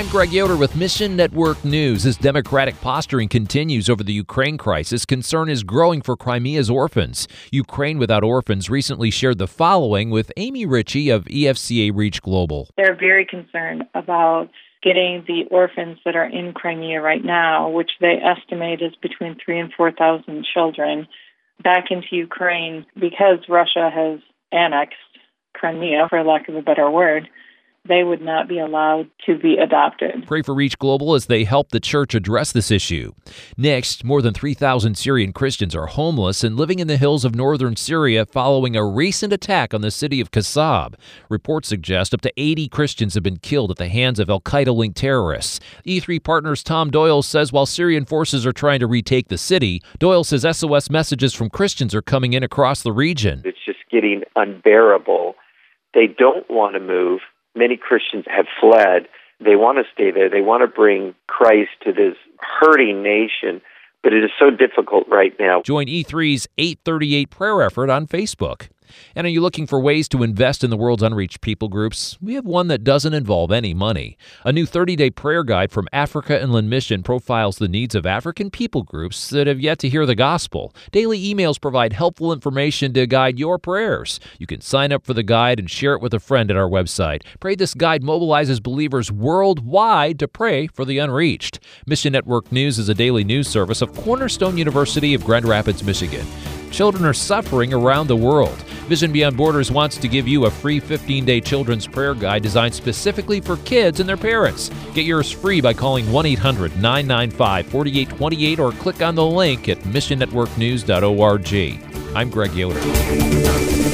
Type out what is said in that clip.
I'm Greg Yoder with Mission Network News. As Democratic posturing continues over the Ukraine crisis, concern is growing for Crimea's orphans. Ukraine Without Orphans recently shared the following with Amy Ritchie of EFCA Reach Global. They're very concerned about getting the orphans that are in Crimea right now, which they estimate is between 3,000 and 4,000 children, back into Ukraine because Russia has annexed Crimea, for lack of a better word. They would not be allowed to be adopted. Pray for Reach Global as they help the church address this issue. Next, more than 3,000 Syrian Christians are homeless and living in the hills of northern Syria following a recent attack on the city of Kasab. Reports suggest up to 80 Christians have been killed at the hands of al-Qaeda-linked terrorists. E3 Partners' Tom Doyle says while Syrian forces are trying to retake the city, Doyle says SOS messages from Christians are coming in across the region. It's just getting unbearable. They don't want to move. Many Christians have fled. They want to stay there. They want to bring Christ to this hurting nation, but it is so difficult right now. Join E3's 838 prayer effort on Facebook. And are you looking for ways to invest in the world's unreached people groups? We have one that doesn't involve any money. A new 30-day prayer guide from Africa Inland Mission profiles the needs of African people groups that have yet to hear the gospel. Daily emails provide helpful information to guide your prayers. You can sign up for the guide and share it with a friend at our website. Pray This Guide mobilizes believers worldwide to pray for the unreached. Mission Network News is a daily news service of Cornerstone University of Grand Rapids, Michigan. Children are suffering around the world. Vision Beyond Borders wants to give you a free 15-day children's prayer guide designed specifically for kids and their parents. Get yours free by calling 1-800-995-4828 or click on the link at missionnetworknews.org. I'm Greg Yoder.